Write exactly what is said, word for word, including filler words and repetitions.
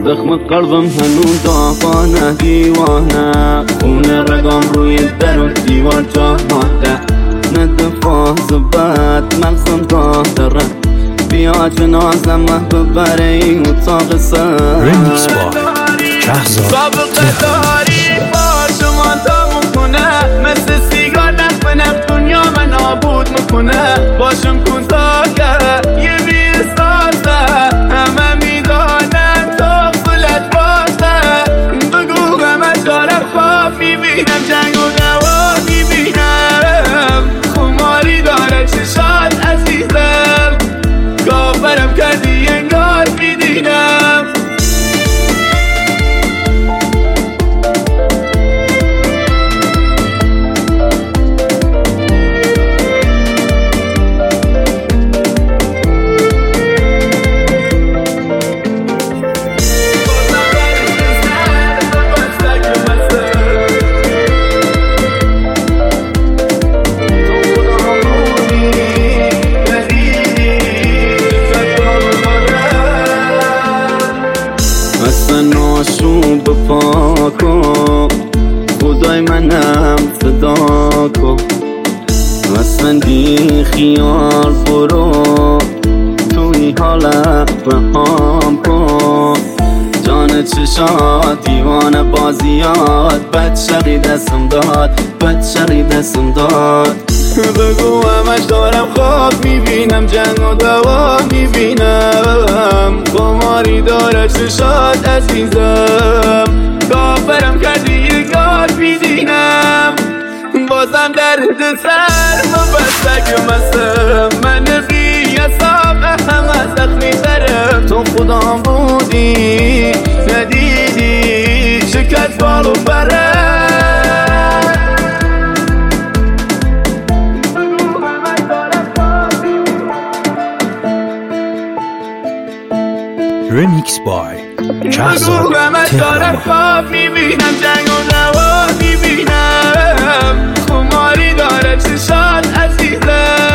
زخم قلبم هنوز داغانه دیوانه، خون رگام روی در و دیوار جا مانده، نه دفاع زبط مغزم داره، بیا جنازم محبوب بره این اتاق سر. رمیکس با شهزاد سابقه داری با شما تموم کنه، مثل سیگار نکنم دنیا من نابود میکنه، باشم کن تا که یه بیستازه، همه میدانن تو خلت بازه، بگو همه دارم خواب میبینم، جنگ و دوا میبینم، خماری داره چشات عزیزم، کافرم کردی انگار میدینم. ناشون بپا کن خدای منم صدا کن، اصلا بی خیال برو توی حالت رهام کن، جان چشات دیوانه بازیات، بد شقی دستم داد بد شقی دستم داد، بگو همش دارم خواب میبینم، جنگ و دوا میبینم، خماری داره چشات عزیزم، کافرم کردی یه گار میدینم، بازم درد سر مبستک مستم، من بی حساب همه زخمی ترم، تو خودم بودی ندیدی شکت بالو بره. رمیکس بای شهزاد بگو همه دارم خواب میبینم، جنگ و دوا میبینم، خماری داره چشات عزیزم.